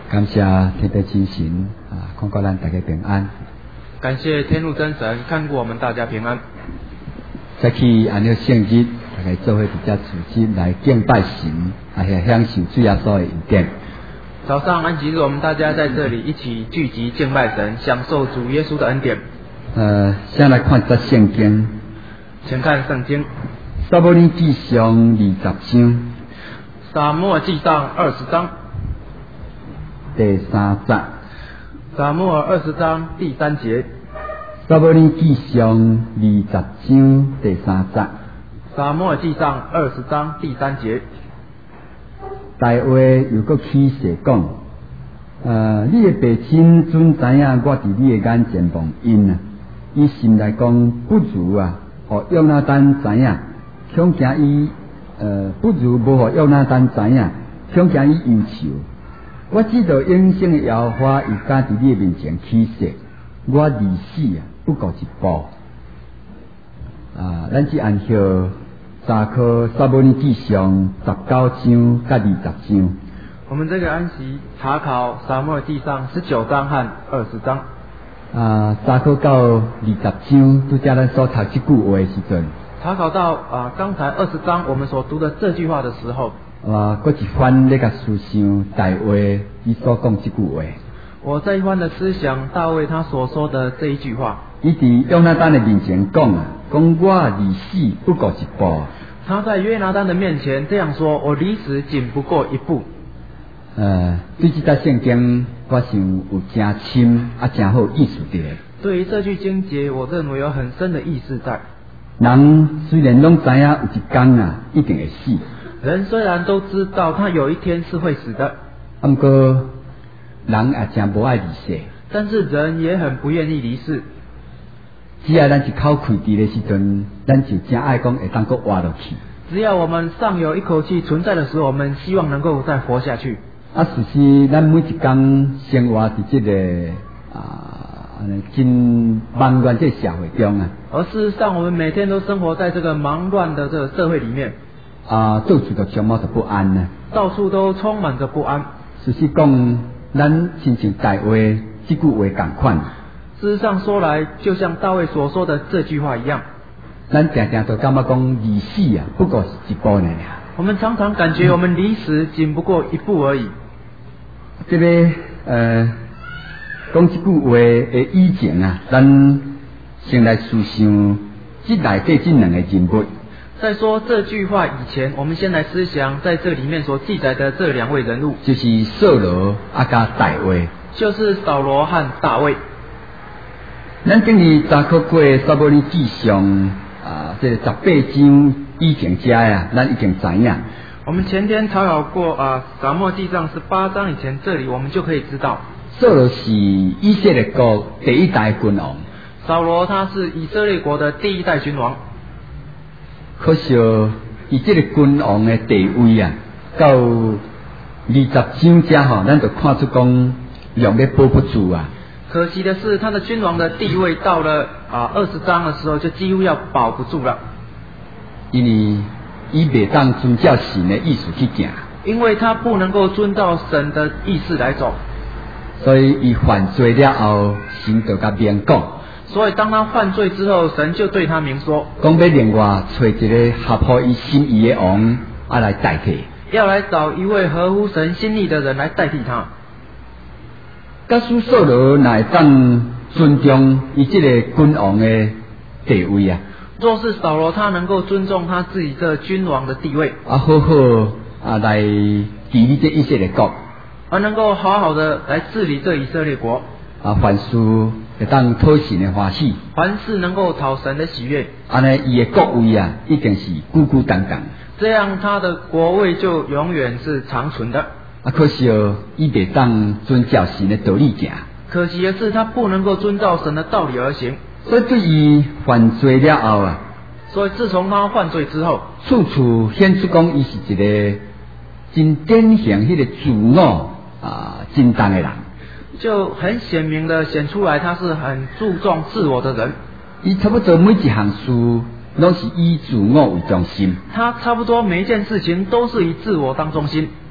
感谢天地真神看顾咱大家平安。 感谢天路真神看顾我们大家平安。 再去按照圣日，大家做伙伫遮组织来敬拜神，也享受主耶稣的恩典。 早上安息日，我们大家在这里一起聚集敬拜神，享受主耶稣的恩典。 先来看一则圣经， 请看圣经。 撒母耳记上20章。 撒母耳记上20章。 第3节。 撒母耳20章第3节。 撒母耳记上20章第3节。 撒母耳记上20章第3节。 大话又搁起誓讲，你的父亲准知影我伫你的眼前蒙恩啊，伊心内讲不如互约拿单知影，恐惊伊不如无互约拿单知影，恐惊伊忧愁。我知道永生的耶和华又敢伫你的面前起誓，我离死不过一步。咱只按照查考撒母耳记上19章甲20章。 我们这个安息查考撒母耳记上19章和20章。 查考到20章，拄则咱所读这句话的时阵。 查考到刚才20章我们所读的这句话的时候。 搁一番咧甲思想大卫伊所讲这句话。 我再一番的思想大卫他所说的这一句话。 伊伫约拿单的面前讲我离死不过一步。 他在约拿单的面前这样说：我离死仅不过一步。 对这则圣经，我想有真深真好意思伫咧。 对于这句经节，我认为有很深的意思在。 人虽然拢知影有一天一定会死。 人虽然都知道他有一天是会死的， 不过人也真无爱离世。 但是人也很不愿意离世。 只要咱一口气伫咧时阵，咱就真爱讲会当搁活落去。 只要我们尚有一口气存在的时候，我们希望能够再活下去。 事实咱每一天生活伫这个真忙乱这社会中而事实上，我们每天都生活在这个忙乱的这个社会里面。 到处都充满着不安到处都充满着不安。 事实讲，咱亲像大卫这句话同款。 事实上说来，就像大卫所说的这句话一样。 咱常常都感觉讲离死不过是一步呢。 我们常常感觉我们离死仅不过一步而已。 这个讲这句话的以前咱先来思想这内底这两个人物。 在说这句话以前，我们先来思想在这里面所记载的这两位人物， 就是扫罗加大卫， 就是扫罗和大卫。 咱今日查考过撒母耳记上这18章以前咱已经知影。 我们前天查考过撒母耳记上18章以前，这里我们就可以知道， 扫罗是以色列国第一代君王。 扫罗他是以色列国的第一代君王。 可惜伊这个君王的地位到20章遮咱就看出讲用咧保不住可惜的是，他的君王的地位到了20章的时候，就几乎要保不住了。 因为伊袂当遵照神的意思去行， 因为他不能够遵照神的意思来走， 所以伊犯罪了后，神就甲明讲。 所以当他犯罪之后，神就对他明说， 讲要另外找一个合乎伊心意的王来代替， 要来找一位合乎神心意的人来代替他。 假使扫罗若会当尊重伊这个君王的地位若是扫罗他能够尊重他自己这君王的地位， 好好来治理这以色列国， 而能够好好的来治理这以色列国， 凡事会当讨神的欢喜， 凡事能够讨神的喜悦， 安尼伊的国位一定是久久长长， 这样他的国位就永远是长存的。 可惜伊袂当遵照神的道理行， 可惜的是他不能够遵照神的道理而行， 所以对伊犯罪了后所以自从他犯罪之后， 处处显出讲伊是一个真典型迄个自我真重的人， 就很显明的显出来他是很注重自我的人。 伊差不多每一项事拢是以自我为中心， 他差不多每一件事情都是以自我当中心。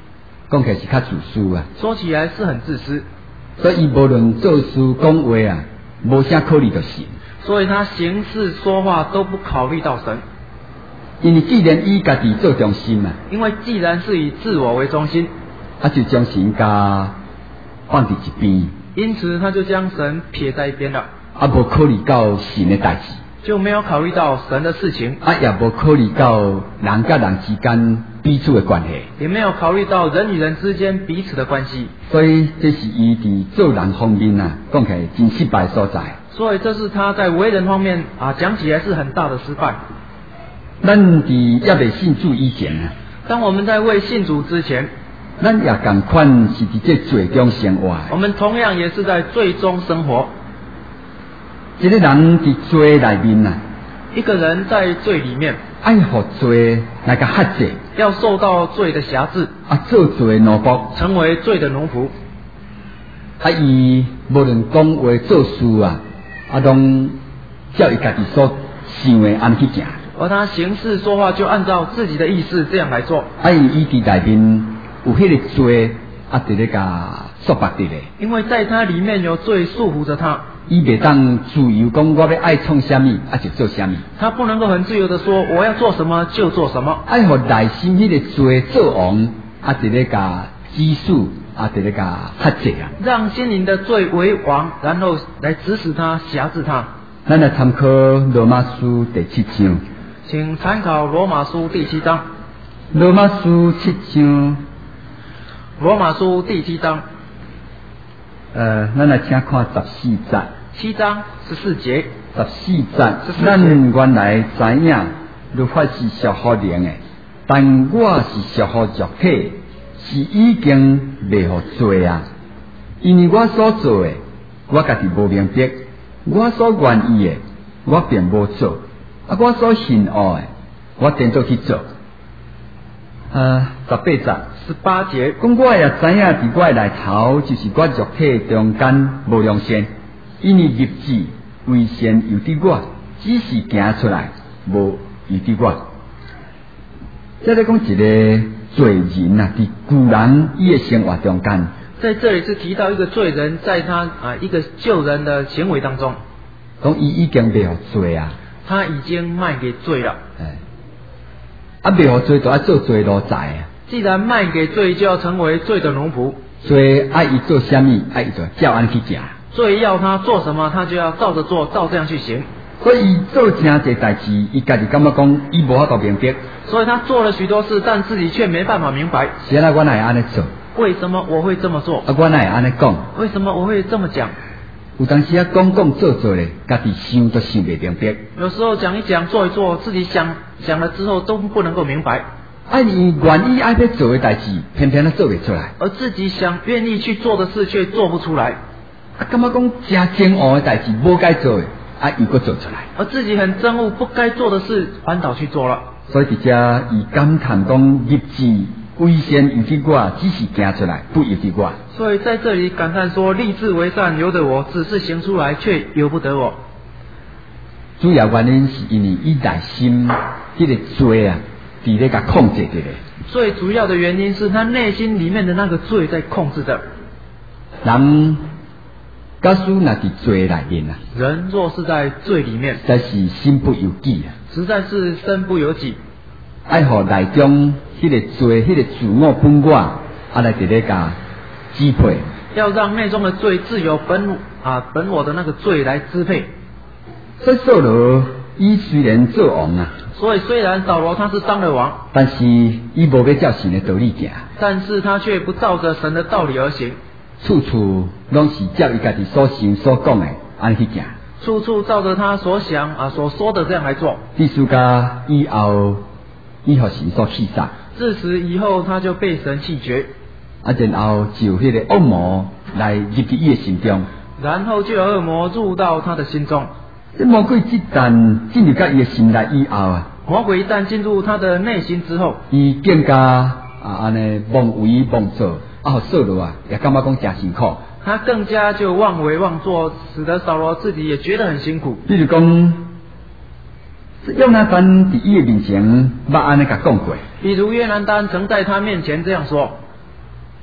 讲起来是较自私啊。 说起来是很自私， 所以伊无论做事讲话啊，无啥考虑到神。 所以他行事说话都不考虑到神。 因为既然以家己做中心啊， 因为既然是以自我为中心， 就将神家放伫一边， 因此他就将神撇在一边了， 无考虑到神的代志， 就没有考虑到神的事情， 也无考虑到人甲人之间彼此的关系， 也没有考虑到人与人之间彼此的关系。 所以这是伊伫做人方面啊，讲起来真失败所在。 所以这是他在为人方面讲起来是很大的失败。 咱伫也未信主以前啊， 当我们在未信主之前， 咱也同款是伫这罪中生活。 我们同样也是在罪中生活。 一个人伫罪内面啊， 一个人在罪里面， 爱互罪来个辖制， 要受到罪的辖制， 做罪奴仆， 成为罪的奴仆。 伊无论讲话做事啊，拢照伊家己所想的安去行。 而他行事说话就按照自己的意思这样来做。 伊伫内面有迄个罪伫咧甲束缚伫咧。 因为在他里面有罪束缚着他， 伊袂当自由讲我要爱创啥物就做啥物。 他不能够很自由的说我要做什么就做什么。 互内心迄个罪做王伫咧甲指示伫咧甲辖制啊。 让心灵的罪为王，然后来指使他辖制他。 咱来参考罗马书第7章。 请参考罗马书第7章。 罗马书7章。 罗马书第7章。 咱来请看14节。 7章14节。 14节，咱原来知影律法是属乎灵的，但我是属乎肉体，是已经未互罪啊。因为我所做的，我家己无明白；我所愿意的，我并无做。我所信恶的，我颠倒去做。18节。 18节， 讲我也知影，伫我内头就是我肉体中间无良善，因为立志为善由伫我，只是行出来无由伫我。这咧讲一个罪人啊，伫旧人伊的生活中间， 在这里是提到一个罪人在他一个救人的行为当中， 讲伊已经未互罪啊， 他已经卖给罪了。 未互罪就要做罪奴才啊。 既然卖给罪，就要成为罪的奴仆。 罪伊做啥物，伊就照安去行。 罪要他做什么，他就要照着做，照这样去行。 所以伊做真侪代志，伊家己感觉讲，伊无法度明白。 所以他做了许多事，但自己却没办法明白。 是啊，我哪会安尼做？ 为什么我会这么做？ 我哪会安尼讲？ 为什么我会这么讲？ 有当时讲做咧，家己想都想袂明白。 有时候讲一讲，做一做，自己想了之后都不能够明白。 伊愿意要做的代志，偏偏做袂出来。 而自己愿意去做的事，却做不出来。 感觉讲真憎恶的代志，无该做的，又搁做出来。 而自己很憎恶不该做的事，反倒去做了。 所以伫遮伊感叹讲，立志为善由伫我，只是行出来，不由伫我。 所以在这里感叹说，立志为善由得我，只是行出来却由不得我。 主要原因是因为伊内心迄个罪啊，伫咧甲控制着咧。 最主要的原因是他内心里面的那个罪在控制着。 人假使若伫罪内面啊， 人若是在罪里面， 实在是身不由己啊， 实在是身不由己。 爱互内中迄个罪、迄个自我本我来伫咧甲支配。 要让内中的罪自由本我的那个罪来支配。 所以扫罗伊虽然做王啊， 所以虽然扫罗他是当了王， 但是伊无要照神的道理行， 但是他却不照着神的道理而行， 处处拢是照伊家己所想所讲的安去行， 处处照着他所想所说的这样来做。 至暑假以后，伊互神所弃杀， 自此以后他就被神弃绝， 然后就迄个恶魔来入伫伊的心中， 然后就有恶魔入到他的心中。 这魔鬼一旦进入到伊的心内以后啊， 魔鬼一旦进入他的内心之后， 伊更加安尼妄为妄做，扫罗也感觉讲真辛苦。 他更加就妄为妄作，使得扫罗自己也觉得很辛苦。 比如讲，约拿单伫伊的面前捌安尼甲讲过。 比如约拿单曾在他面前这样说：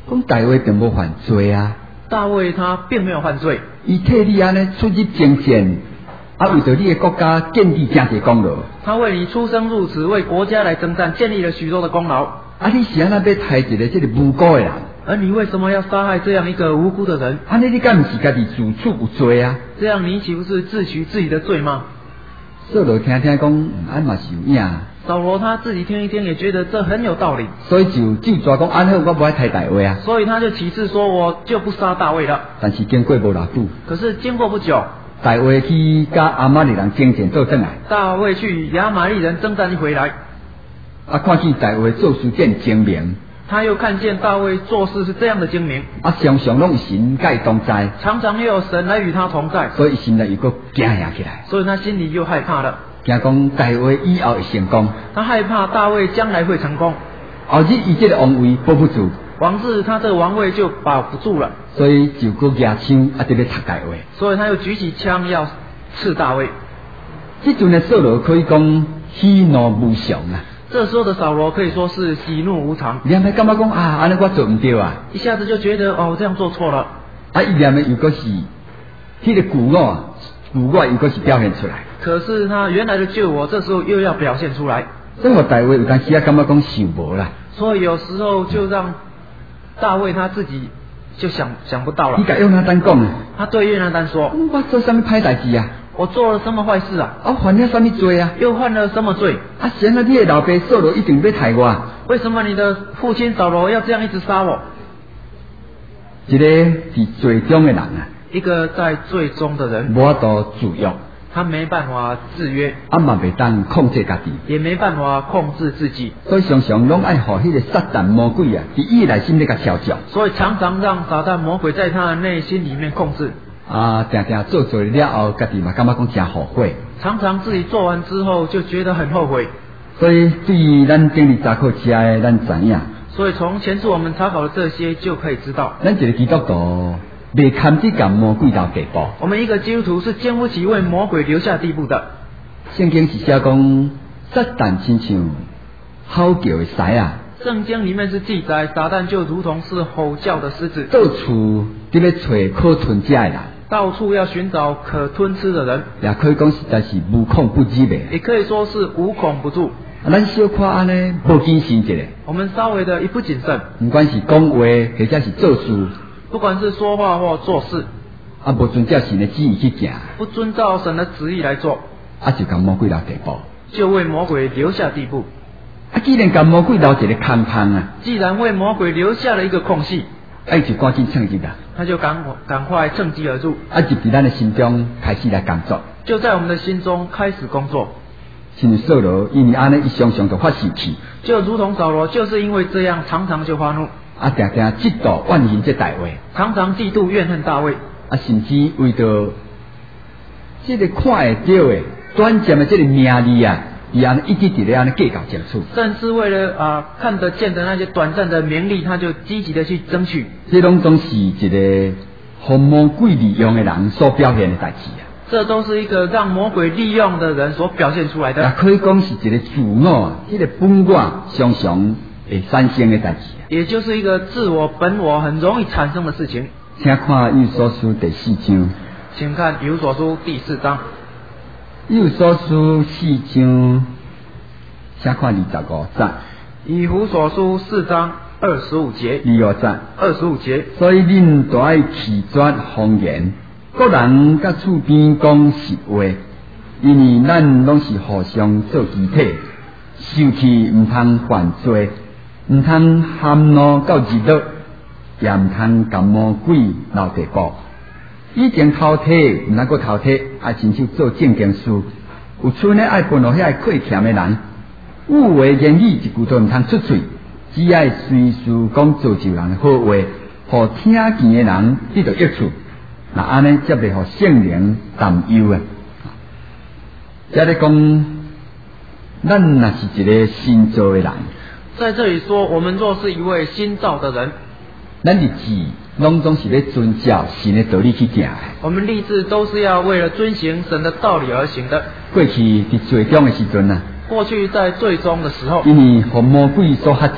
讲大卫并无犯罪啊， 大卫他并没有犯罪， 伊替你安尼出入征战，啊，为着你的国家建立真侪功劳。 他为你出生入死，为国家来征战，建立了许多的功劳。 啊，你是安那要害一个这个无辜的人？ 而你为什么要杀害这样一个无辜的人？ 安尼你敢不是家己自处有罪啊？ 这样你岂不是自取自己的罪吗？ 扫罗听听讲，安嘛是有影。 扫罗他自己听一听，也觉得这很有道理， 所以就抓讲，安好我不爱太大话啊。 所以他就起誓说，我就不杀大卫了。 但是经过无偌久， 可是经过不久， 大卫去甲亚玛力人征战做转来， 大卫去亚玛力人征战一回来， 啊，看见大卫做事见精明， 他又看见大卫做事是这样的精明， 啊，常常拢有神甲伊同在， 常常又有神来与他同在， 所以心内又搁惊吓起来， 所以他心里又害怕了， 惊讲大卫以后会成功， 他害怕大卫将来会成功， 后日伊这个王位保不住， 往日他这个王位就保不住了， 所以就搁举枪啊，得要杀大卫， 所以他又举起枪要刺大卫。 这阵的扫罗可以讲喜怒无常啊。 这时候的扫罗可以说是喜怒无常， 念的感觉讲啊，安尼我做唔对啊， 一下子就觉得哦，这样做错了。 啊，伊念的又搁是，迄个旧我又搁是表现出来。 可是他原来的旧我，这时候又要表现出来。 所以我大卫有当时啊，感觉讲想无啦。 所以有时候就让大卫他自己就想不到了。 你甲约拿单讲啊， 他对约拿单说：“ 我做什么歹代志啊？ 我做了什么坏事啊？ 我犯了什么罪啊？ 又犯了什么罪？ 啊，神啊，你的老爸扫罗一定要害我。 为什么你的父亲扫罗要这样一直杀我？” 一个是最中的人啊， 一个在最终的人， 无法度自约， 他没办法制约， 啊嘛袂当控制家己， 也没办法控制自己， 所以常常拢爱互迄个撒旦魔鬼啊，伫伊内心咧甲调教， 所以常常让撒旦魔鬼在他的内心里面控制。 啊，常常做了后，家己嘛感觉讲真后悔， 常常自己做完之后就觉得很后悔。 所以对于咱经历查考车的，咱知影。 所以从前次我们查考的这些就可以知道， 咱一个基督徒未堪至甲魔鬼到地步。 我们一个基督徒是经不起为魔鬼留下地步的。 圣经是写讲，撒旦亲像吼叫的狮啊， 圣经里面是记载，撒旦就如同是吼叫的狮子， 到处伫咧找可吞食的人， 到处要寻找可吞吃的人， 也可以讲实在是无孔不入的。 也可以说是无孔不入。 咱小可安尼无谨慎一下， 我们稍微的一不谨慎， 不管是讲话或者是做事， 不管是说话或做事， 啊无遵照神的旨意去行， 不遵照神的旨意来做， 啊就甲魔鬼留地步， 就为魔鬼留下地步。 啊既然甲魔鬼留一个空隙啊， 既然为魔鬼留下了一个空隙， 啊就赶紧趁入啦， 他就赶快趁机而入， 啊入伫咱的心中开始来工作， 就在我们的心中开始工作。 像扫罗，因为安尼，伊常常就发脾气， 就如同扫罗，就是因为这样，常常就发怒， 啊，常常嫉妒怨恨这大卫， 常常嫉妒怨恨大卫， 啊，甚至为着这个看会到的短暂的这个名利啊，伊安尼一直伫咧安尼计较争取， 甚至为了看得见的那些短暂的名利，他就积极的去争取。 这拢总是一个互魔鬼利用的人所表现的代志啊。 这都是一个让魔鬼利用的人所表现出来的， 也可以讲是一个自我啊，这个本我常常会产生的代志啊。 也就是一个自我本我很容易产生的事情。 请看以弗所书第4章， 请看以弗所书第4章。 以弗所书4章，请看25节。 以弗所书4章25节。 25节。 25节。 所以恁都爱弃绝谎言。各人甲厝边讲实话，因为咱拢是互相做肢体，受气毋通犯罪，毋通含怒到日落，也毋通甲魔鬼闹地步。以前偷体毋通阁偷体，爱亲手做正经事。有剩的爱分互遐亏欠的人，有话言语一句都毋通出嘴，只爱随时讲造就人的好话，互听见的人得到益处。那安尼才袂互圣灵担忧啊！即咧讲，咱若是一个新造的人， 在这里说，我们若是一位新造的人， 咱日子拢总是咧遵照神的道理去行的。 我们立志都是要为了遵行神的道理而行的。 过去伫最终的时阵啊， 过去在最终的时候， 因为互魔鬼所辖制啊，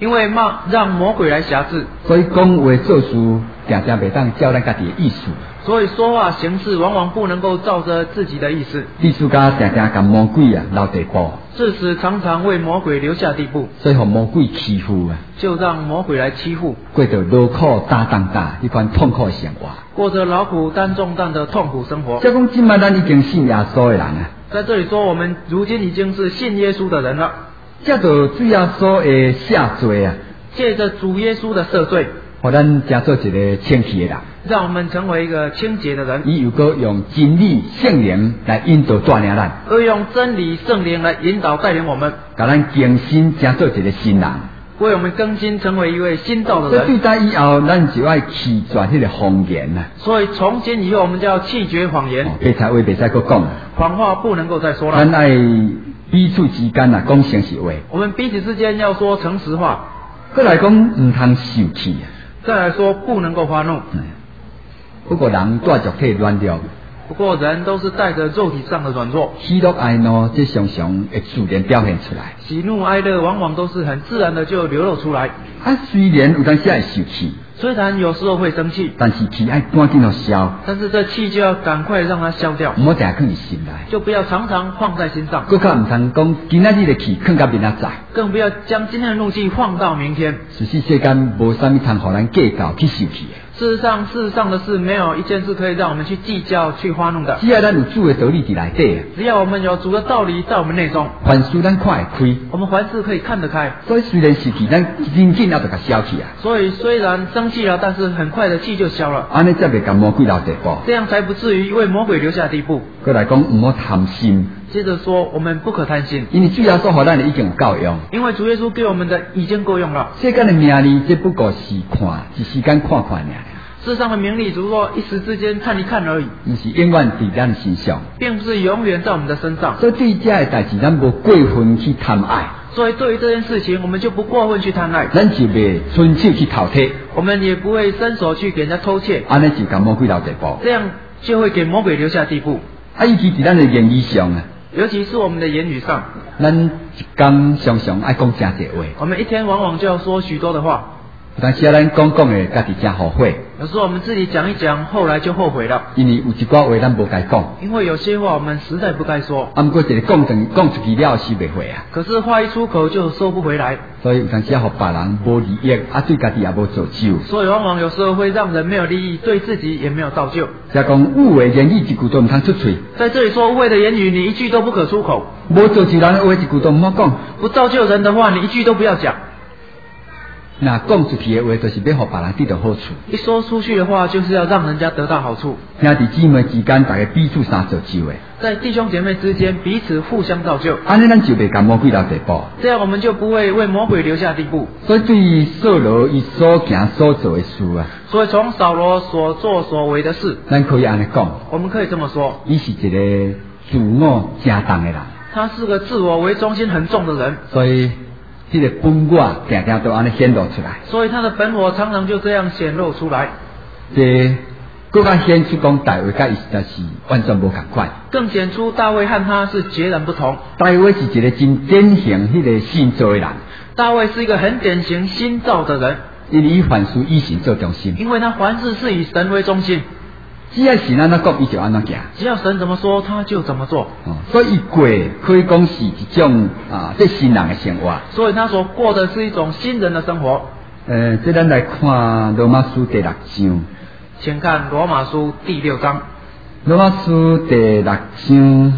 因为让魔鬼来辖制， 所以讲话做事常常袂当照咱家己的意思。 所以说话行事往往不能够照着自己的意思。 艺术家常常甲魔鬼留地步， 致使常常为魔鬼留下地步， 所以互魔鬼欺负就让魔鬼来欺负， 过着劳苦担当大一款痛苦的生活， 过着劳苦担重担的痛苦生活。 即讲今摆咱已经信耶稣的人在这里说，我们如今已经是信耶稣的人了， 借着主耶稣的赦罪借着主耶稣的赦罪， 互咱成做一个清气的人， 让我们成为一个清洁的人。 伊又搁用真理圣灵来引导带领咱， 而用真理圣灵来引导带领我们， 甲咱更新成做一个新人， 为我们更新成为一位新造的所以对人。 待以后，咱就要弃绝迄个谎言所以从今以后，我们就要弃绝谎言， 白菜话袂使搁讲， 谎话不能够再说了。 咱爱彼此之间讲诚实话， 我们彼此之间要说诚实话， 过来讲唔通受气再来说不能够发怒。 不过人带着体软弱， 不过人都是带着肉体上的软弱， 喜怒哀怒这常常会自然表现出来。 喜怒哀乐往往都是很自然的就流露出来。 虽然有当时会受气， 虽然有时候会生气， 但是气爱赶紧要消， 但是这气就要赶快让它消掉， 唔好定放在心内， 就不要常常放在心上， 更较唔通讲今仔日的气放到明仔载。 更不要将今天的怒气放到明天。 实际世间无啥物通互咱计较去受气的。 事实上的事，没有一件事可以让我们去计较、去发怒的。 只要咱有主的道理伫内底只要我们有主的道理在我们内中， 凡事咱看会开， 我们凡事可以看得开。 所以虽然受气，咱真紧要就甲消去所以虽然生气了，但是很快的气就消了。 安尼才袂甲魔鬼留地步。 这样才不至于为魔鬼留下地步。 过来讲，唔好贪心。 接着说，我们不可贪心， 因为主耶稣互咱的已经有够用， 因为主耶稣给我们的已经够用了。 世间的名利，只不过是看，一时间看看尔。 世上的名利，只不过一时之间看一看而已， 不是永远伫咱身上， 并不是永远在我们的身上。 所以对这的代志，咱无过分去贪爱。 所以对于这件事情，我们就不过分去贪爱， 咱就袂伸手去偷窃， 我们也不会伸手去给人家偷窃。 安尼就甲魔鬼留地步。 这样就会给魔鬼留下地步。 尤其伫咱的言语上尤其是我们的言语上， 咱一天常常爱讲真侪话， 我们一天往往就要说许多的话。 但是咱讲的家己真后悔， 有时候我们自己讲一讲，后来就后悔了， 因为有一寡话咱无该讲。 因为有些话我们实在不该说。 不过一个讲出去了是袂回可是话一出口就收不回来。 所以有当时互别人无利益，对家己也无造就。 所以往往有时候会让人没有利益，对自己也没有造就。 即讲污的言语一句都唔通出嘴。 在这里说污秽的言语，你一句都不可出口。 无造就人的话一句都唔好讲。 不造就人的话，你一句都不要讲。 那讲出去的话，就是要互别人得到好处。 一说出去的话，就是要让人家得到好处。 兄弟姊妹之间，大家彼此相造就的。 在弟兄姐妹之间，彼此互相造就。 安尼咱就袂甲魔鬼留地步。 这样我们就不会为魔鬼留下地步。 所以对扫罗伊所行所做的事所以从扫罗所作所为的事， 咱可以安尼讲， 我们可以这么说， 伊是一个自我正当的人。 他是个自我为中心很重的人。 所以这个本我常常都安尼显露出来。 所以他的本我常常就这样显露出来。 这更加显出讲大卫甲伊实在是完全无同款。 更显出大卫和他是截然不同。 大卫是一个真典型迄个新造的人。 大卫是一个很典型新造的人， 因为伊凡事以神做中心。 因为他凡事是以神为中心。 只要神安怎讲，伊就安怎行。 只要神怎么说，他就怎么做。 所以伊过可以讲是一种这新人的生活。 所以他所过的是一种新人的生活。 这咱来看罗马书第6章。 请看罗马书第6章。 罗马书第6章，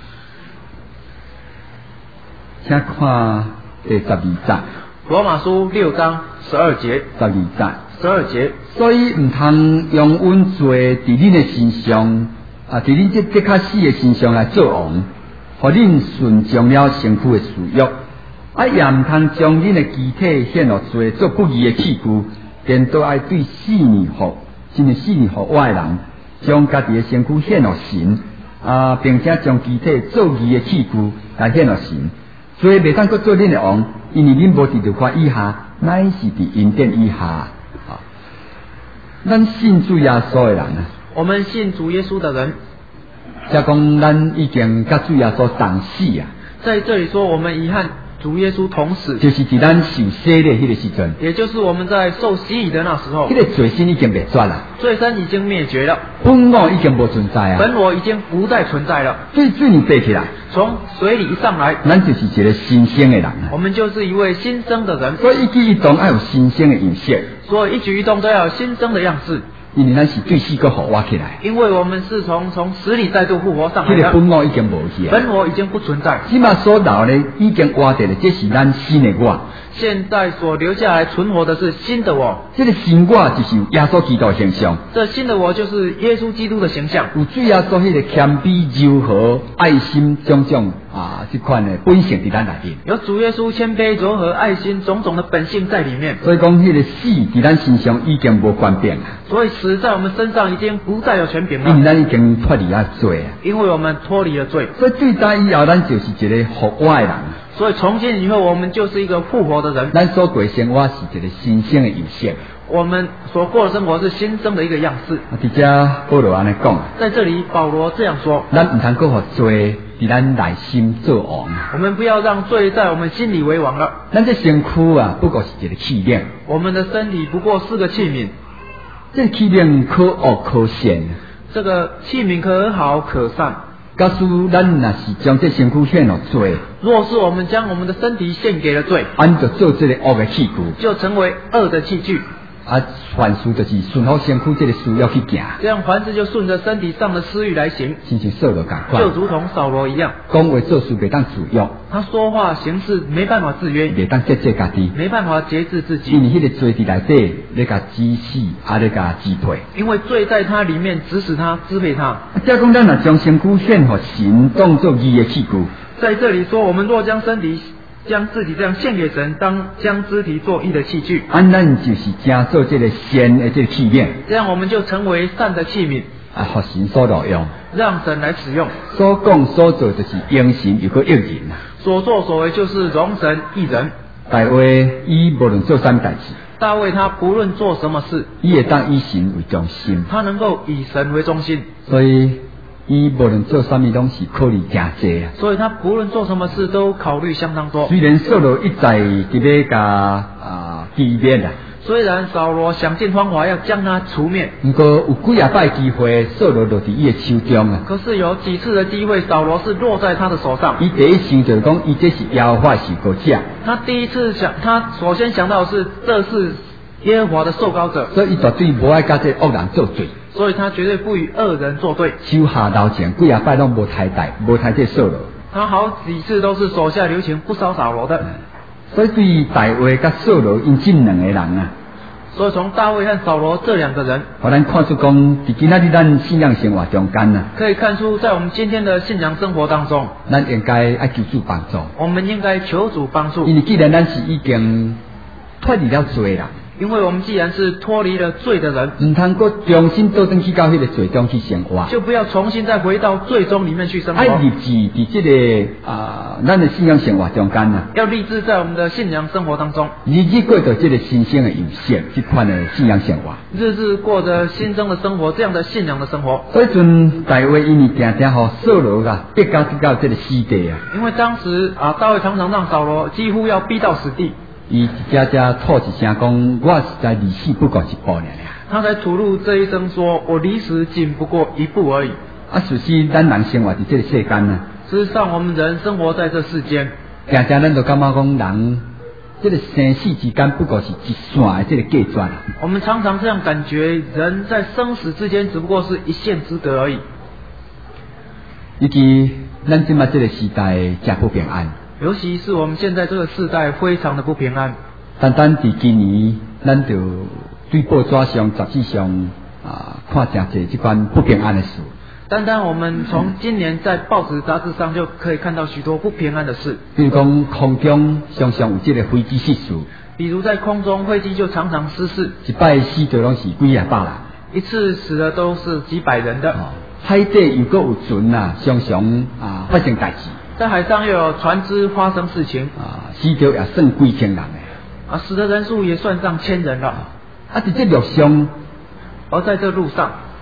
请看第12节。 罗马书6章12节。12节。 所以唔通用阮罪伫恁的身上，伫恁这较死的身上来做王，互恁顺从了身躯的私欲，也唔通将恁的肢体献落罪做不义的器具，便都爱对死而互我的人，将家己的身躯献落神，并且将肢体做义的器具来献落神。罪袂当阁做恁的王，因为恁无伫律法以下，乃是伫恩典以下。咱信主耶稣的人我们信主耶稣的人， 即讲咱已经甲主耶稣同死在这里说，我们已和主耶稣同死， 就是伫咱受洗的迄个时阵， 也就是我们在受洗礼的那时候， 迄个罪身已经灭绝啦， 罪身已经灭绝了， 本我已经无存在啊， 本我已经不再存在了。 水里爬起来， 从水里一上来， 咱就是一个新生的人啊。 我们就是一位新生的人， 所以一举一动要有新生的样式， 所以一举一动都要有新生的样式。 因为咱是对死个活活起来， 因为我们是从死里再度复活上来的， 迄个本我已经无去啊， 本我已经不存在。 起码所留的已经活着的，这是咱新的我。 现在所留下来存活的是新的我， 这个新我就是耶稣基督的形象。 这新的我就是耶稣基督的形象， 有主耶稣迄个谦卑、柔和、爱心种这款的本性伫咱内面。 有主耶稣谦卑、柔和、爱心种种的本性在里面。 所以讲，迄个死伫咱身上已经无权柄啊。 所以死在我们身上已经不再有权柄了， 因为咱已经脱离了罪啊。 因为我们脱离了罪。 所以最早以后，咱就是一个复活的人。 所以从今以后，我们就是一个复活的人。 咱所过生活是一个新生的样式。 我们所过的生活是新生的一个样式。 伫遮保罗安尼讲， 在这里保罗这样说： 咱唔通搁互罪伫咱内心做王。 我们不要让罪在我们心里为王了。 咱这身躯啊，不过是一个器皿。 我们的身体不过是个器皿。 这个器皿可恶可善。 这个器皿可好可善。 假使咱若是将这身躯献了罪， 若是我们将我们的身体献给了罪， 咱就做这个恶的器具， 就成为恶的器具。 凡事就是顺好身躯这个需要去行。 这样凡事就顺着身体上的私欲来行， 亲像扫罗同款， 就如同扫罗一样， 讲话做事袂当自约， 他说话行事没办法制约， 袂当节制家己， 没办法节制自己， 因为迄个罪伫内底，咧甲指使，咧甲支配。 因为罪在他里面指使他、支配他。 即讲咱若将身躯献互神，当作义的器具， 在这里说，我们若将身体将自己这样献给神，当将肢体做义的器具， 咱就是正做这个善的这个器皿， 这样我们就成为善的器皿， 互神所挪用， 让神来使用。 所讲所做就是应神又个益人啊。 所作所为就是荣神益人。 大卫伊无论做啥代志， 大卫他不论做什么事， 伊会当以神为中心， 他能够以神为中心， 所以伊无论做啥物拢是考虑真济啊。 所以他不论做什么事都考虑相当多。 虽然扫罗一再伫咧甲击灭啊， 虽然扫罗想尽方法要将他除灭， 不过有几啊摆机会，扫罗落伫伊的手中啊。 可是有几次的机会，扫罗是落在他的手上。 伊第一想就是讲，伊这是耶和华是国者。 他第一次想，他首先想到的是这是耶和华的受膏者， 所以伊绝对无爱甲这恶人作对。 所以他绝对不与恶人作对。 手下留情，几啊摆拢无太大，无太这扫罗。 他好几次都是手下留情，不烧扫罗的。 所以对大卫甲扫罗因这两个人啊， 所以从大卫和扫罗这两个人， 互咱看出讲，伫今仔日咱信仰生活中间啊， 可以看出在我们今天的信仰生活当中， 咱应该爱求主帮助。 我们应该求主帮助， 因为既然咱是已经脱离了罪啦， 因为我们既然是脱离了罪的人， 唔通搁重新倒转去到迄个罪中去生活， 就不要重新再回到罪中里面去生活。 爱立志伫这个咱的信仰生活中间啊， 要立志在我们的信仰生活当中， 日日过着这个新鲜的样式，这款的信仰生活， 日日过着新生的生活，这样的信仰的生活。 所以阵大卫因为定定互扫罗啊，逼到这个死地啊。 因为当时大卫常常让扫罗几乎要逼到死地。 伊家吐一声讲，我实在离死不过一步了。 他才吐露这一声说：“我离死仅不过一步而已。” 实际咱人生活在这个世间啊， 事实上我们人生活在这世间， 常常咱都感觉讲人这个生死之间不过是一线的这个隔绝啊。 我们常常这样感觉，人在生死之间只不过是一线之隔而已。 尤其咱今麦这个时代真不平安。 尤其是我们现在这个世代非常的不平安。 单伫今年，咱就对报纸上、杂志上看真侪这款不平安的事。 单我们从今年在报纸、杂志上就可以看到许多不平安的事。 比如讲，空中常常有这个飞机失事。 比如在空中飞机就常常失事， 一摆死就拢是几啊百人， 一次死的都是几百人的。 海底又搁有船常常发生代志。 在海上又有船只发生事情， 死掉也算几千人的， 死的人数也算上千人了。 在这路上， 而在这路上，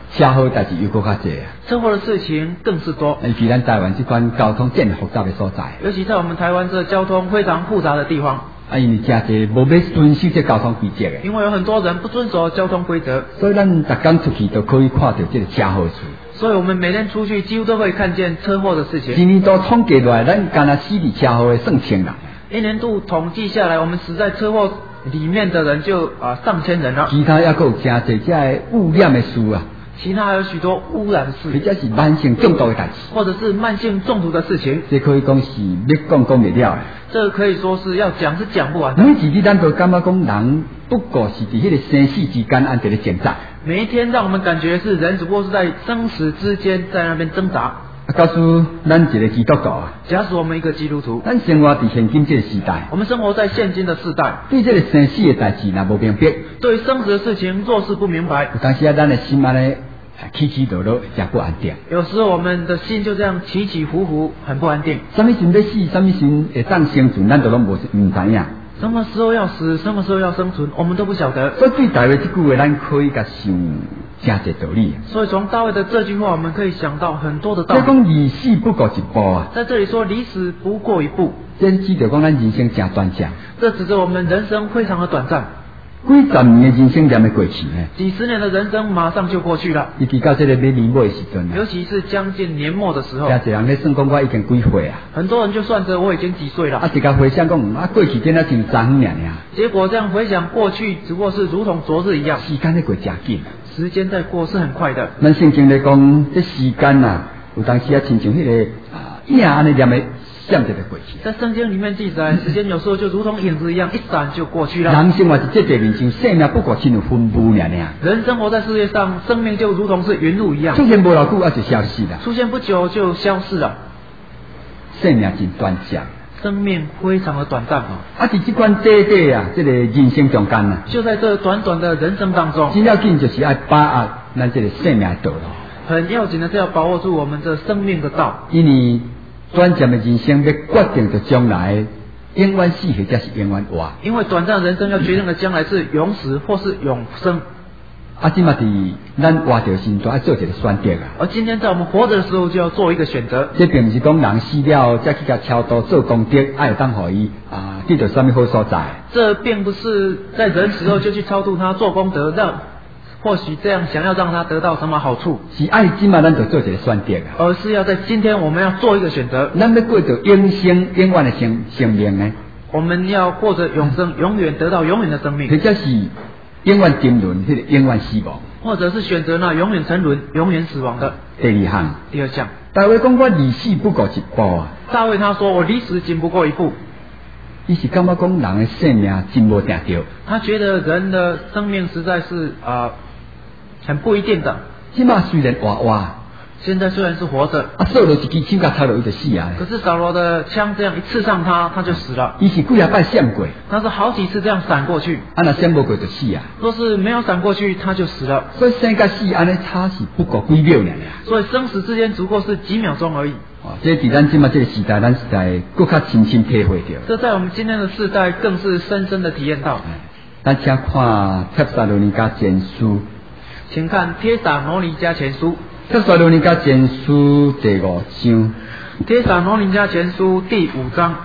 车祸代志又搁较济啊。 车祸的事情更是多。 尤其咱台湾这款交通真复杂的所在， 尤其在我们台湾这交通非常复杂的地方。 因为真侪无要遵守这交通规则的。 因为有很多人不遵守交通规则， 所以咱逐天出去都可以看到这个车祸数。 所以我们每天出去几乎都会看见车祸的事情。 一年度统计落来，咱干那死伫车祸的算千人。 一年度统计下来，我们死在车祸里面的人就上千人了。 其他也有真侪这的污染的事啊。 其他还有许多污染的事， 或者是慢性中毒的代志， 或者是慢性中毒的事情。 这可以讲是要讲不了。 这可以说是要讲是讲不完的。 每一日咱都感觉讲人不过是伫迄个生死之间安在咧挣扎。 每一天让我们感觉是人只不过是在生死之间在那边挣扎。 告诉咱一个基督徒啊， 假使我们一个基督徒， 咱生活伫现今这个时代， 我们生活在现今的世代， 对这个生死的代志若无明白， 对生死的事情若是不明白， 有当时咱的心安尼起起落落，真不安定。 有时候我们的心就这样起起伏伏，很不安定。 什么时要死，什么时会当生存，咱都拢唔知影。 什么时候要死，什么时候要生存，我们都不晓得。 所以对大卫这句话，咱可以甲想真侪道理。 所以从大卫的这句话，我们可以想到很多的道理。 这讲离死不过一步啊！ 在这里说离死不过一步， 这指着讲咱人生真短暂。 这指着我们人生非常的短暂。 几十年的人生点会过去呢？ 几十年的人生马上就过去了。 尤其到这个要年末的时阵， 尤其是将近年末的时候， 真侪人咧算讲我已经几岁啊？ 很多人就算着我已经几岁了。 一个回想讲，过去真係像昨天尔。 结果这样回想过去，只不过是如同昨日一样。 时间在过真紧， 时间在过是很快的。 咱圣经咧讲，这时间啊，有当时啊，亲像迄个影安尼念的。闪就过去。 在圣经里面记载，时间有时候就如同影子一样，一闪就过去了。 人生活是这地面上，生命不过亲像云雾尔。 人生活在世界上，生命就如同是云雾一样， 出现不老久就消失了， 出现不久就消失了。 生命真短暂， 生命非常的短暂在这款短短啊，这个人生中间啊， 就在这短短的人生当中， 真要紧就是要把握咱这个生命的道路。 很要紧的是要把握住我们这生命的道， 因为短暂的人生要决定着将来永远死或者是永远活。 因为短暂的人生要决定的将来是永死或是永生。 即嘛伫咱活着时都要做一个选择啊。 而今天在我们活着的时候就要做一个选择。 这并不是讲人死了再去甲超度做功德，爱当互伊得到什么好所在。 这并不是在人死后就去超度他做功德，或许这样想要让他得到什么好处， 是爱今嘛咱就做一个选择啊。 而是要在今天我们要做一个选择。 咱要过着永生永远的生命呢？ 我们要过着永生，永远得到永远的生命， 或者是永远沉沦，迄个永远死亡， 或者是选择那永远沉沦、永远死亡的。 第二项， 第二项， 大卫讲我离死不过一步啊。 大卫他说我离死仅不过一步。 伊是感觉讲人的生命真无定着。 他觉得人的生命实在是很不一定的。 即马虽然活， 现在虽然是活着， 扫落一支枪甲插落伊就死啊。 可是扫罗的枪这样一刺上他，他就死了。 伊是几啊摆闪过， 他是好几次这样闪过去， 若闪无过就死啊。 若是没有闪过去，他就死了。 所以生甲死安尼差是不过几秒尔。 所以生死之间只不过是几秒钟而已。 这伫咱即马这个时代，咱实在更加深深体会着。 这在我们今天的世代更是深深的体验到。 咱请看帖撒罗尼迦前书， 请看帖撒罗尼迦前书。 帖撒罗尼迦前书第5章。 帖撒罗尼迦前书第5章。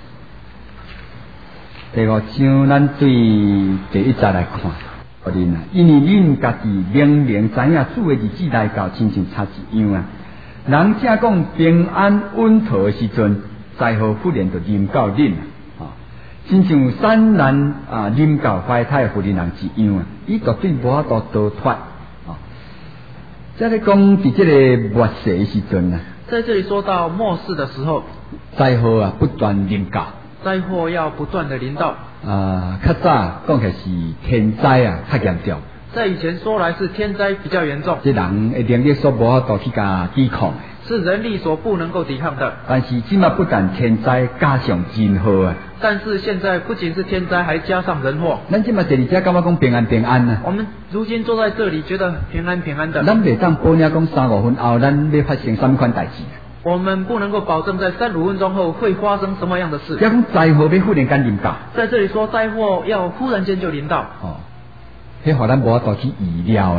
第5章，咱对第1节来看。因为恁家己明明知影主的日子来到，亲像差一样啊。人正讲平安稳妥的时阵，灾祸忽然就临到恁啊！亲像山难临到怀胎的妇人人一样啊！伊绝对无法度逃脱啊！再来讲，伫这个末世的时阵啊， 在这里说到末世的时候， 灾祸啊不断临到， 灾祸要不断的临到。 较早讲起是天灾啊，较严重。 在以前说来是天灾比较严重， 这人的能力所无法度去甲抵抗， 是人力所不能够抵抗的。 但是今嘛不但天灾加上人祸啊！ 但是现在不仅是天灾，还加上人祸。 咱今嘛第二只感觉讲平安平安啊！ 我们如今坐在这里，觉得平安平安的。 咱袂当保证讲3-5分后，咱要发生什么款代志。 我们不能够保证在3-5分钟后会发生什么样的事。 要讲灾祸要忽然间临到， 在这里说灾祸要忽然间就临到。 迄互咱无法度去预料的啦。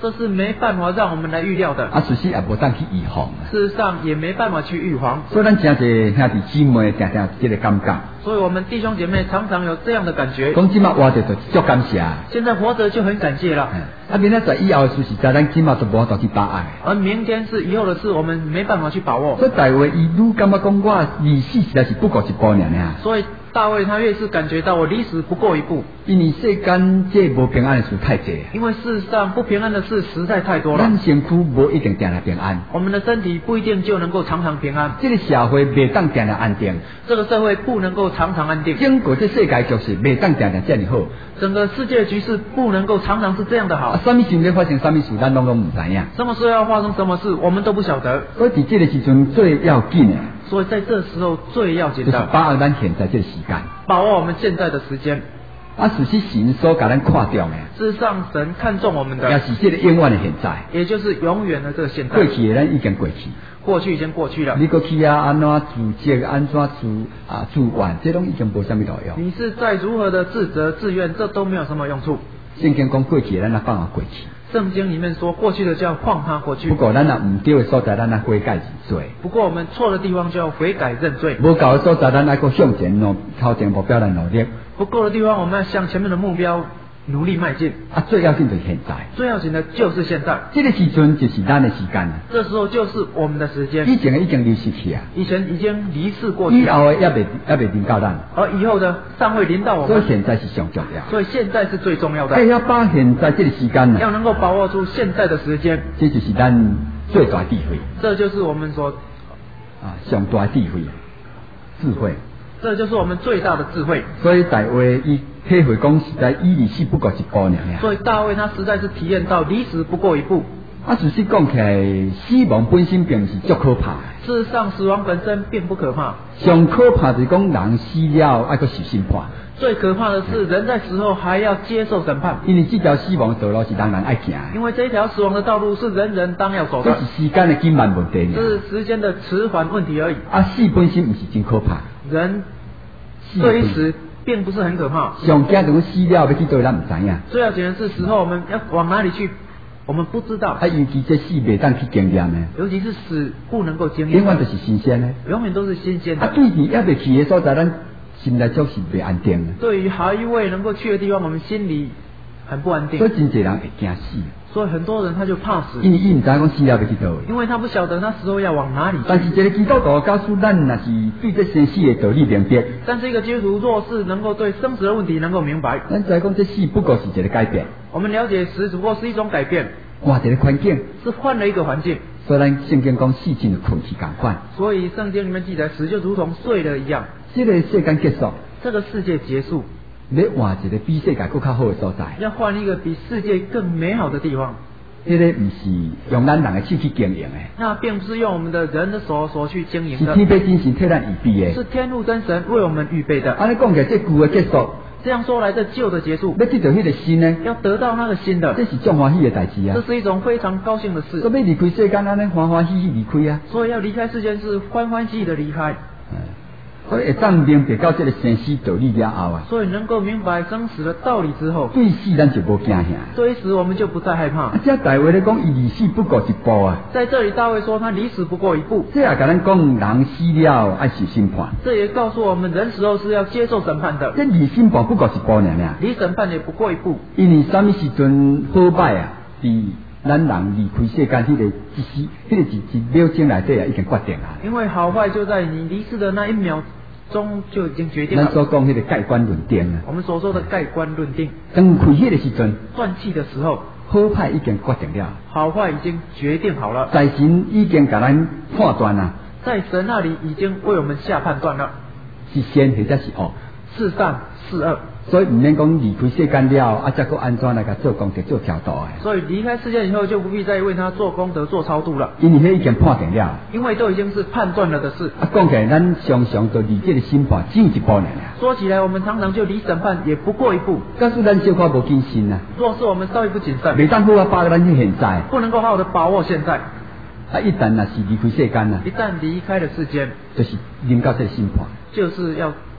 这是没办法让我们来预料的。 事实也无当去预防啊。 事实上也没办法去预防。 所以咱真侪兄弟姊妹常常这个感觉。 所以我们弟兄姐妹常常有这样的感觉。 讲今麦活着就足感谢。 现在活着就很感谢了。 明仔载以后的事实在咱今麦都无法度去把握。 而明天是以后的事，我们没办法去把握。 所以大卫伊愈感觉讲我离死实在是不过一步尔。 所以大卫他越是感觉到我离死不过一步。 因为世间这无平安的事太多。 因为事实上不平安的事实在太多了。 咱身躯无一定定来平安。 我们的身体不一定就能够常常平安。 这个社会未当定来安定。 这个社会不能够常常安定。 整个这世界就是未当定定这样好。 整个世界局势不能够常常是这样的好。 什么时候发生什么事，咱拢唔知影。 什么时候要发生什么事，我们都不晓得。 所以在这个时阵最要紧的。 所以在这时候最要紧的， 就是把握咱现在这个时间。 把握我们现在的时间。 事实神所甲咱看重的。 事实上，神看重我们的， 也是这个永远的现在。 也就是永远的这个现在。 过去的咱已经过去。 过去已经过去了。 你过去安怎自责，安怎自怨，这拢已经无什么路用。 你是在如何的自责自怨，这都没有什么用处。 圣经讲过去的咱放下过去。 圣经里面说过去的就要放它过去。 不过咱唔对的所在，咱悔改认罪。 不过我们错的地方就要悔改认罪。 无够的所在，咱个向前朝前目标来努力。 不够的地方，我们要向前面的目标努力迈进。 最要紧就是现在。 最要紧的就是现在。 这个时阵就是咱的时间。 这时候就是我们的时间。 以前已经离逝去啊。 以前已经离世过去。 以后也未临到咱。 而以后的尚会临到我们。 所以现在是上重要。 所以现在是最重要的。 要把现在这个时间要能够把握住现在的时间。 这就是咱最大智慧。 这就是我们所上大智慧。智慧。 这就是我们最大的智慧。 所以大卫伊体会讲实在以离死不过一步尔。 所以大卫他实在是体验到离死不过一步。 事实讲起来，死亡本身并不是足可怕。 事实上，死亡本身并不可怕。 上可怕就是讲人死了还个受审判。 最可怕的是人在死后还要接受审判。 因为这条死亡道路是人人爱行。 因为这条死亡的道路是人人当要走的。 这是时间的紧慢问题。 这是时间的迟缓问题而已。 死本身不是真可怕。 人对于死并不是很可怕。 上惊就是死了要去倒，咱唔知影。 最要紧的是死后我们要往哪里去，我们不知道。 尤其这死未当去经验呢。 尤其是死不能够经验。 永远就是新鲜的。 永远都是新鲜的。 对于也未去的所在，咱心内就是未安定的。 对于还一位能够去的地方，我们心里很不安定。 所以真侪人会惊死。 所以很多人他就怕死。 因为伊唔知讲死了要去倒。 因为他不晓得他死后要往哪里去。 但是这个基督徒告诉咱，那是对这生死的道理明白。 但是一个基督徒若是能够对生死的问题能够明白， 咱知讲这死不过是一个改变。 我们了解死只不过是一种改变。 换一个环境。 是换了一个环境。 所以咱圣经讲死就困去共款。 所以圣经里面记载，死就如同睡了一样。 这个世间结束。 这个世界结束。 要换一个比世界更较好的所在。 要换一个比世界更美好的地方。 这个不是用咱人的手去经营的。 那并不是用我们的人的手所去经营的。 是天父真神替咱预备的。 是天父真神为我们预备的。 安尼讲起来，这旧的结束。 这样说来，这旧的结束。 要得到那个新呢？ 要得到那个新的。 这是种欢喜的代志啊。 这是一种非常高兴的事。 所以要离开世间，安尼欢欢喜喜离开啊。 所以要离开世间是欢欢喜喜的离开。 所以会当明白到这个生死道理了后啊。 所以能够明白生死的道理之后， 对死咱就无惊吓。 对死我们就不再害怕。 这大卫咧讲，伊离死不过一步啊。 在这里大卫说他离死不过一步。 这也甲咱讲，人死了爱受审判。 这也告诉我们，人死后是要接受审判的。 这离审判不过一步尔。 离审判也不过一步。 因为什么时阵好歹啊？咱人离开世间，一秒钟内底啊，已经决定啊。 因为好坏就在你离世的那一秒钟就已经决定了。 咱所讲那个盖棺论定啊。 我们所说的盖棺论定。 当开迄个时阵， 断气的时候， 好歹已经决定了。 好坏已经决定好了。 在神已经甲咱判断啊。 在神那里已经为我们下判断了。 是善或者是恶？ 是善是恶。 所以唔免讲离开世间了，再搁安怎来甲做功德做超度的。 所以离开世界以后，就不必再为他做功德做超度了。 因为迄已经判定了。 因为都已经是判断了的事。 讲起来，咱常常都离这个审判只有一步尔。 说起来，我们常常就离审判也不过一步。 假使咱小可无谨慎啊， 若是我们稍微不谨慎， 未当好好把握咱现在， 不能够好好的把握现在。 一旦若是离开世间啊， 一旦离开了世间， 就是临到这个审判， 就是要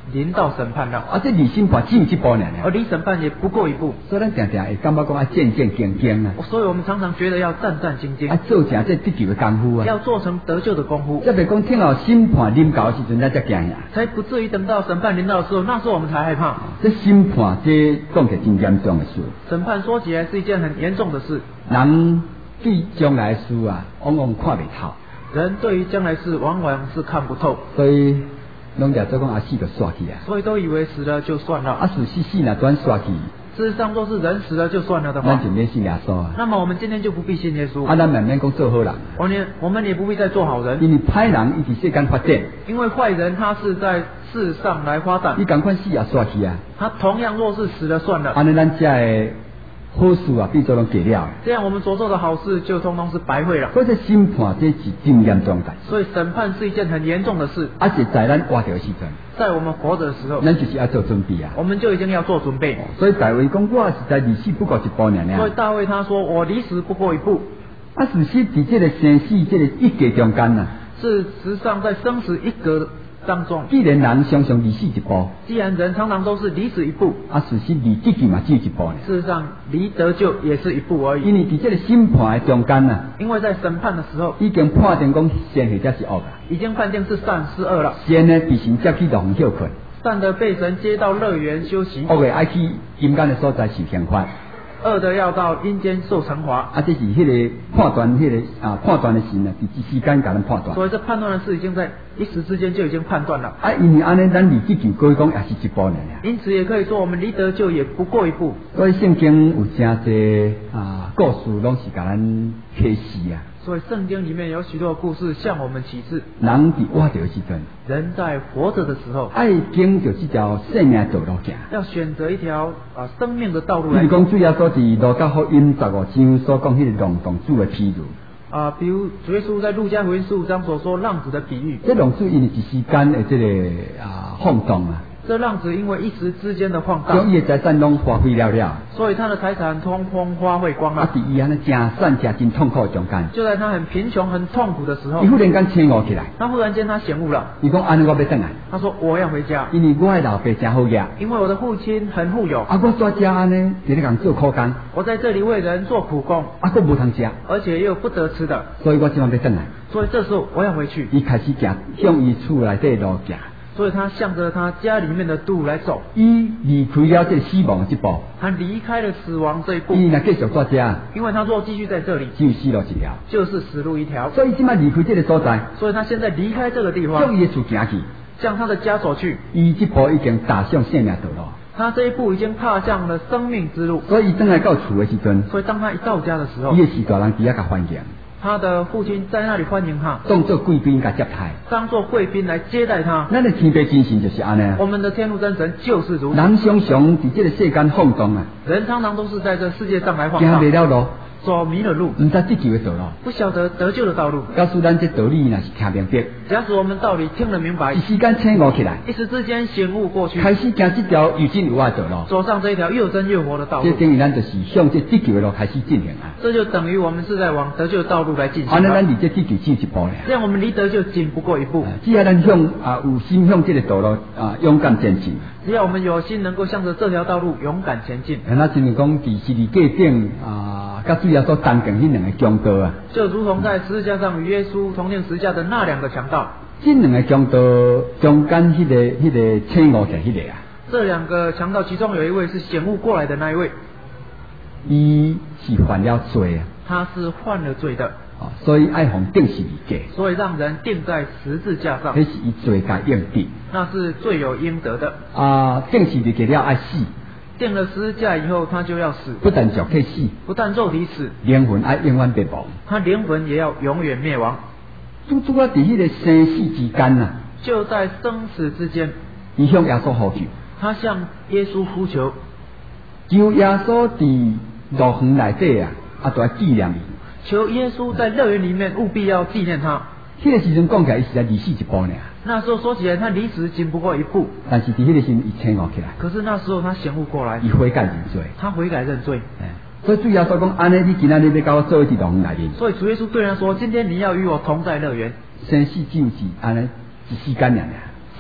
临到审判了。 啊，这离审判只有一步呢。 而离审判也不过一步。 所以咱常常会感觉讲啊，战战兢兢啊。 所以我们常常觉得要战战兢兢。 啊，做成这得救的功夫啊。 要做成得救的功夫。 这别讲听到审判临到的时阵，咱才惊呀。 才不至于等到审判临到的时候，那时候我们才害怕。 这审判这讲起真严重的事。 审判说起来是一件很严重的事。 人对将来事啊，往往看不透。 人对于将来事往往是看不透。 所以拢就做讲啊死就煞去啊。 所以都以为死了就算了。 啊，死那转煞去。 事实上，若是人死了就算了的话， 那就免信耶稣啊。 那么我们今天就不必信耶稣。 啊，咱慢慢讲做好人。 我们也不必再做好人。 因为歹人伊伫世间发展。 因为坏人他是在世上来发展。 你赶快死也煞去啊。 他同样若是死了算了。 安尼咱才会好事啊，变做拢假了。 这样我们所做的好事就通通是白费了。 或者审判这是真严重的。 所以审判是一件很严重的事。 而且在咱活着的时阵。 在我们活着的时候， 咱就是要做准备啊。 我们就已经要做准备。 所以大卫讲，我是在离死不过一步呢。 所以大卫他说，我离死不过一步。 啊，事实伫这个生死这个一格中间呐。 事实上，在生死一格当中， 既然人常常离死一步， 既然人常常都是离死一步， 啊，事实离得救嘛只有一步呢。 事实上，离得救也是一步而已。 因为伫这个审判的中间呐， 因为在审判的时候， 已经判定讲善或者是恶啊。 已经判定是善是恶了。 善呢，被神接去乐园休困。 善的被神接到乐园休息。 恶的爱去阴间的所在受刑罚。 恶的要到阴间受惩罚。 啊，这是迄个判断，判断的神啊，伫一时间甲咱判断。 所以这判断的事已经在一时之间就已经判断了。 啊，因为安尼咱离得救可以讲也是一步呢。 因此也可以说我们离得救也不过一步。 所以圣经有真侪故事，拢是甲咱启示啊。 所以圣经里面有许多故事向我们启示， 人伫活着的时阵， 人在活着的时候， 爱经着这条生命道路行， 要选择一条生命的道路来。 比如讲主耶稣伫路加福音15章所讲迄个浪动主的譬喻。 比如主耶稣在路加福音15章所说浪子的比喻。 这浪子因为一时间的这个晃动啊。 这浪子因为一时之间的晃荡， 将伊的财产拢花费了， 所以他的财产通通花费光了。 啊，伫伊安尼真善真痛苦中间， 就在他很贫穷、很痛苦的时候， 伊忽然间醒悟起来。 他忽然间他醒悟了。 伊讲安尼我要回来。 他说我要回家， 因为我的老爸真好养， 因为我的父亲很富有。 啊，我在家安尼伫咧共做苦工， 我在这里为人做苦工， 啊，我无通食， 而且又不得吃的， 所以我今晚要回来。 所以这时候我要回去。 伊开始行向伊厝内底路行。 所以他向着他家里面的路来走。 伊离开了这死亡这步， 他离开了死亡这一步。 伊若继续在家， 因为他若继续在这里， 只有死路一条， 就是死路一条。 所以今麦离开这个所在， 所以他现在离开这个地方， 向伊的厝行去， 向他的家走去。 伊这步已经踏上生命道路， 他这一步已经踏向了生命之路。 所以伊转来到厝的时阵， 所以当他一到家的时候， 伊的四大人伫遐甲欢迎。 他的父亲在那里欢迎他， 当作贵宾甲接待， 当作贵宾来接待他。 咱的天父真神就是安尼。 我们的天父真神就是如此。 人常常伫这个世间晃动啊， 人常常都是在这世界上来晃荡，行袂了路， 走迷了路， 唔知得救的道路， 不晓得得救的道路。 告诉咱这道理若是听明白， 假使我们道理听了明白， 一时间醒悟起来， 一时之间醒悟过去， 开始行这条又真有爱道路， 走上这一条又真又活的道路。 这等于咱就是向这得救的路开始进行啊。 这就等于我们是在往得救的道路来进行。 安尼咱离这得救只一步咧。 这样我们离得救仅不过一步。 只要咱向有心向这个道路勇敢前进。 只要我们有心能够向着这条道路勇敢前进。 那真是讲伫十字架顶甲主耶稣同定迄两个强盗啊， 就如同在十字架上与耶稣同定十字架的那两个强盗。 这两个强盗中间迄个醒悟起来迄个啊。 这两个强盗其中有一位是醒悟过来的那一位， 伊是犯了罪啊。 他是犯了罪的。 所以爱红定十字架， 所以让人定在十字架上， 那是以罪该应得， 那是罪有应得的。 定十字架了爱死， 定了十字架以后，他就要死， 不但肉体死， 不但肉体死， 灵魂爱永远灭亡， 他灵魂也要永远灭亡。 拄啊，伫迄个生死之间啊， 就在生死之间， 伊向耶稣呼求， 他向耶稣呼求， 求耶稣伫乐园内底啊，都要纪念伊。 求耶稣在乐园里面务必要纪念他。 迄个时阵讲起来，伊是在离死一步呢。 那时候说起来，他离死仅不过一步。 但是伫迄个时阵，伊醒悟起来。 可是那时候他醒悟过来， 伊悔改认罪。 他悔改认罪。 所以主耶稣讲，安尼你今仔日要甲我做一伫乐园内面。 所以主耶稣对人说：今天你要与我同在乐园。 生死只有是安尼一时间尔。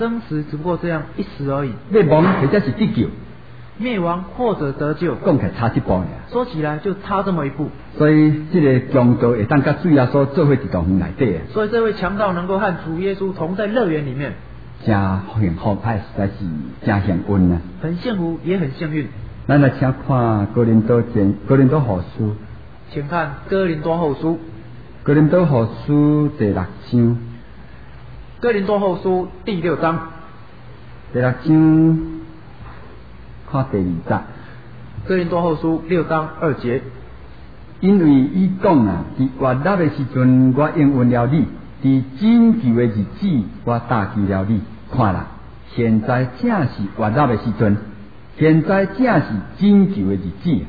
生死只不过这样一时而已。 灭亡或者是得救， 灭亡或者得救， 讲起来差一步呢。 说起来就差这么一步。 所以这个强盗会当甲主耶稣做伙伫同园内底， 所以这位强盗能够和主耶稣同在乐园里面， 真幸福，实在是真幸运啊！ 很幸福也很幸运。 咱来请看哥林多后书， 请看哥林多后书， 哥林多后书第6章， 哥林多后书第6章， 第6章看第2节。 哥林多后书6章2节， 因为伊讲啊，伫活力的时阵，我应允了你；伫拯救的日子，我搭救了你。看啦，现在正是活力的时阵，现在正是拯救的日子。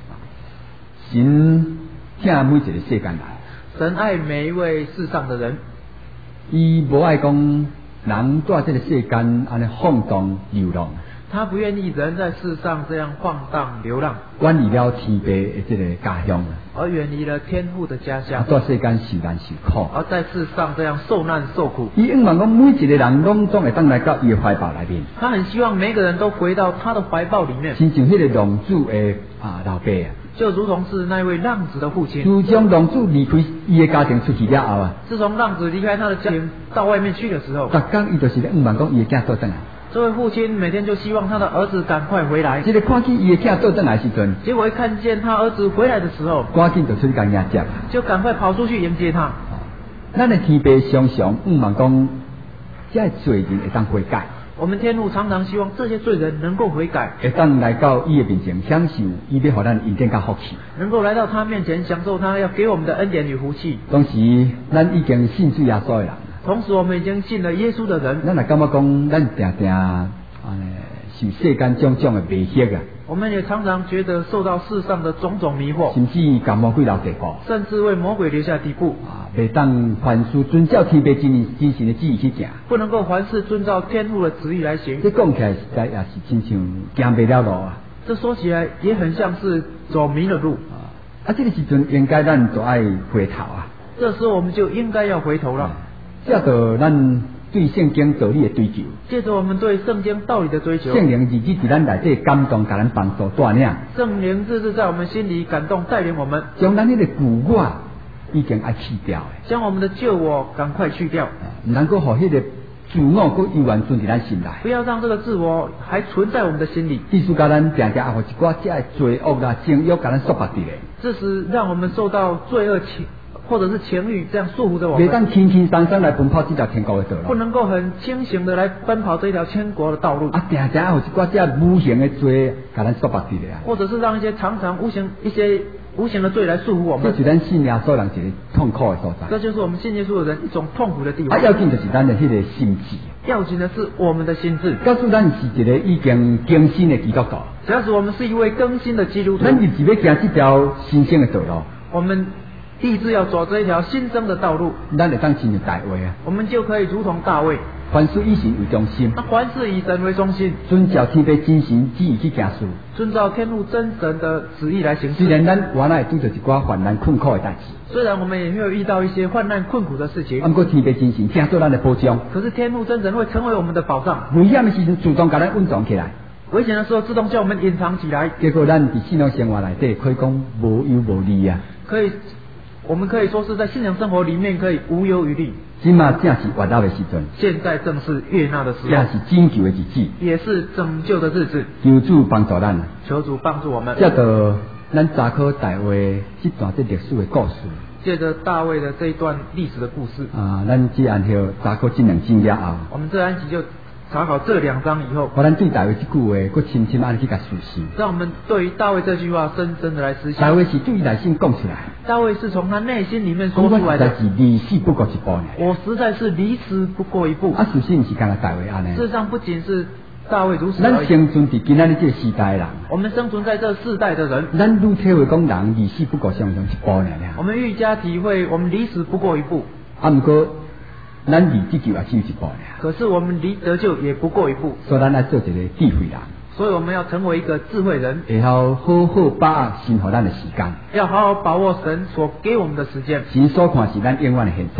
神疼每一个世间人， 神爱每一位世上的人， 伊无爱讲人在这个世间安尼放荡流浪。 他不愿意人在世上这样放荡流浪， 远离了天父的这个家乡， 而远离了天父的家乡， 在世间受难受苦， 而在世上这样受难受苦。 伊希望讲每一个人拢总会当来到伊的怀抱内面。 他很希望每个人都回到他的怀抱里面， 亲像迄个浪子的老爸啊， 就如同是那位浪子的父亲。 自从浪子离开伊的家庭出去了后啊， 自从浪子离开他的家庭到外面去的时候， 逐天伊就是咧希望讲伊的囝倒转来。 这位父亲每天就希望他的儿子赶快回来。 这个看见伊的囝倒转来时阵， 结果一看见他儿子回来的时候， 赶紧就出去甲迎接， 就赶快跑出去迎接他。 咱的天父常常希望讲，这罪人会当悔改。 我们天父常常希望这些罪人能够悔改， 会当来到伊的面前，享受伊要互咱恩典甲福气， 能够来到他面前享受他要给我们的恩典与福气。 当时咱已经信主耶稣的人， 同时我们已经信了耶稣的人， 咱也感觉讲，咱定定受世间种种的迷惑啊， 我们也常常觉得受到世上的种种迷惑， 甚至甲魔鬼留地步， 甚至为魔鬼留下地步， 袂当凡事遵照天父真神的旨意去行， 不能够凡事遵照天父的旨意来行。 这讲起来实在也是真像行不了路啊。 这说起来也很像是走迷了路这个时阵应该咱就爱回头啊。 这时候我们就应该要回头了， 借着咱对圣经道理的追求， 借着我们对圣经道理的追求， 圣灵日日在咱内底感动，甲咱帮助带领， 圣灵日日在我们心里感动带领我们， 将咱那个旧我已经爱去掉的， 将我们的旧我赶快去掉， 唔能够互迄个自我搁永远存在咱心内， 不要让这个自我还存在我们的心里， 意思甲咱常常互一寡这的罪恶啦、情欲甲咱束缚伫咧， 这是让我们受到罪恶或者是情欲这样束缚着我们， 袂当轻轻松松来奔跑这条天国的道路， 不能够很清醒的来奔跑这条天国的道路， 常常有一寡这无形的罪甲咱束缚伫咧， 或者是让一些常常无形的罪来束缚我们， 这是咱信耶稣人一个痛苦的所在。 这就是我们信耶稣的人一种痛苦的地方。 要紧就是咱的迄个心智， 要紧的是我们的心智。 告诉咱是一个已经更新的基督徒， 假使我们是一位更新的基督徒， 咱就是要行这条新生的道路。 我们立志要走这一条新生的道路， 咱会当进入大卫啊， 我们就可以如同大卫， 凡事以神为中心， 凡事以神为中心， 遵照天父真神旨意去行事， 遵照天父真神的旨意来行虽事。 然咱原来拄着一寡患难困苦的代志， 虽然我们也会遇到一些患难困苦的事情， 不过天父真神正做咱的保障， 可是天父真神会成为我们的保障。 危险的时阵主动把咱稳藏起来， 危险的时候自动叫我们隐藏起来。 结果咱伫信仰生活内底可以讲无忧无虑啊。 我们可以说是在信仰生活里面可以无忧无虑。 今嘛正是活到的时阵， 现在正是悦纳的时候， 正是拯救的日子， 也是拯救的日子。 求主帮助咱， 求主帮助我们。 借着咱查考大卫这段历史的故事， 借着大卫的这一段历史的故事咱这按后查考这两章了后， 我们这安集就查考这2章以后， 我咱对大卫这句话，搁深深安尼去甲实施。 让我们对于大卫这句话深深的来思想。 大卫是对内心讲出来， 大卫是从他内心里面说出来的。 我实在是离死不过一步呢。 我实在是离死不过一步。 事实是干那大卫安尼。 事实上，不仅是大卫如此而已。 咱生存伫今仔日这个时代人， 我们生存在这世代的人， 咱愈体会讲人离死不过上一步呢。 我们愈加体会，我们离死不过一步。 不过咱离得救也只有一步呢。 可是我们离得救也不过一步。 所以咱来做一个智慧人。 所以我们要成为一个智慧人， 会好好把握神给咱的时间， 要好好把握神所给我们的时间。 神所看是咱永远的现在，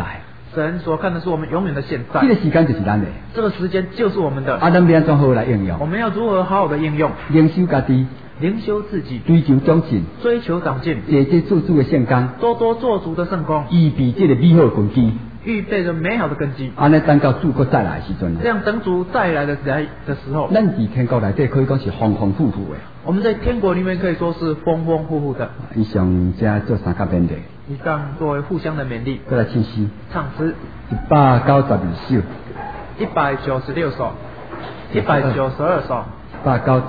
神所看的是我们永远的现在这，个时间就是咱的， 这个时间就是我们的。 咱要安怎好来应用？ 我们要如何好好的应用？ 灵修家己， 灵修自己， 追求长进， 追求长进， 节节做主的圣工， 多多做足的圣功， 预备这个美好的根基。 预备着美好的根基。 安尼等到主国再来的时阵， 这样等主再来的时候， 咱伫天国内底可以讲是丰丰富富的。 我们在天国里面可以说是丰丰富富的。 以上这做三个勉励， 以上作为互相的勉励。 再来唱诗唱诗 192首 196首，192首。 192。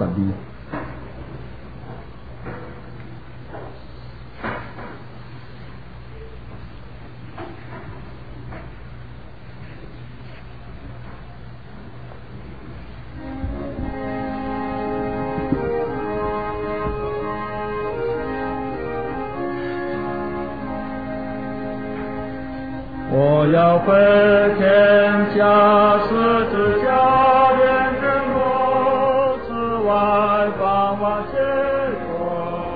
我要回天家，十字架连着我之外，放我结果。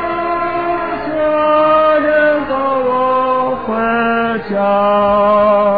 家。